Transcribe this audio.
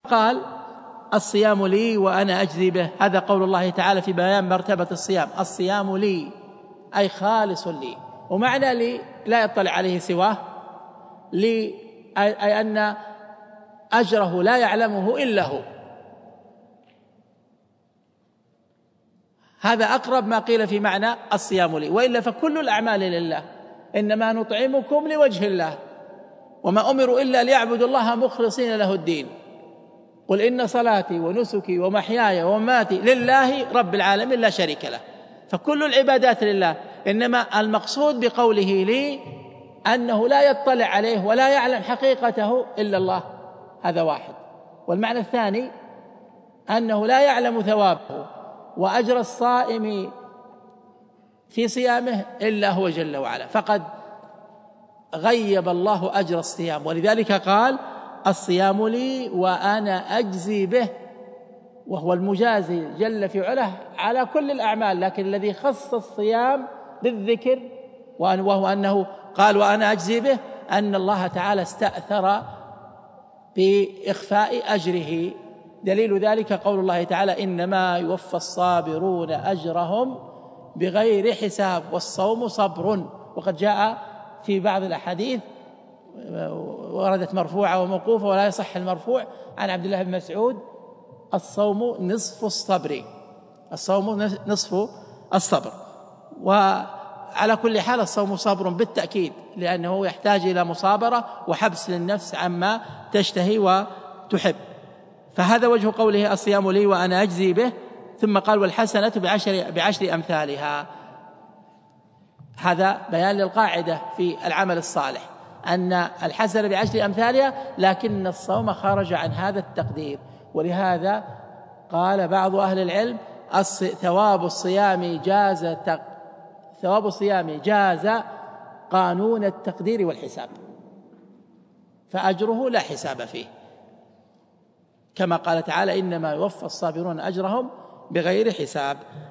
قال الصيام لي وأنا أجزي به. هذا قول الله تعالى في بيان مرتبة الصيام: الصيام لي أي خالص لي. ومعنى لي لا يطلع عليه سواه، لي أي أن أجره لا يعلمه إلا هو. هذا أقرب ما قيل في معنى الصيام لي، وإلا فكل الأعمال لله، إنما نطعمكم لوجه الله وما أمروا إلا ليعبدوا الله مخلصين له الدين، قل إن صلاتي ونسكي ومحياي ومماتي لله رب العالمين لا شريك له. فكل العبادات لله، إنما المقصود بقوله لي أنه لا يطلع عليه ولا يعلم حقيقته إلا الله، هذا واحد. والمعنى الثاني أنه لا يعلم ثوابه وأجر الصائم في صيامه إلا هو جل وعلا، فقد غيب الله أجر الصيام، ولذلك قال الصيام لي وأنا أجزي به، وهو المجازي جل في علاه على كل الأعمال، لكن الذي خص الصيام بالذكر وهو أنه قال وأنا أجزي به، أن الله تعالى استأثر بإخفاء أجره. دليل ذلك قول الله تعالى: إنما يوفى الصابرون أجرهم بغير حساب والصوم صبر. وقد جاء في بعض الأحاديث وردت مرفوعة وموقوفة ولا يصح المرفوع عن عبد الله بن مسعود: الصوم نصف الصبر، الصوم نصف الصبر. وعلى كل حال الصوم صبر بالتأكيد، لأنه يحتاج إلى مصابرة وحبس للنفس عما تشتهي وتحب. فهذا وجه قوله الصيام لي وأنا أجزي به. ثم قال والحسنة بعشر أمثالها. هذا بيان للقاعدة في العمل الصالح أن الحسنة بعشر أمثالها، لكن الصوم خرج عن هذا التقدير. ولهذا قال بعض أهل العلم: ثواب الصيام جاز قانون التقدير والحساب، فأجره لا حساب فيه، كما قال تعالى: إنما يوفى الصابرون أجرهم بغير حساب.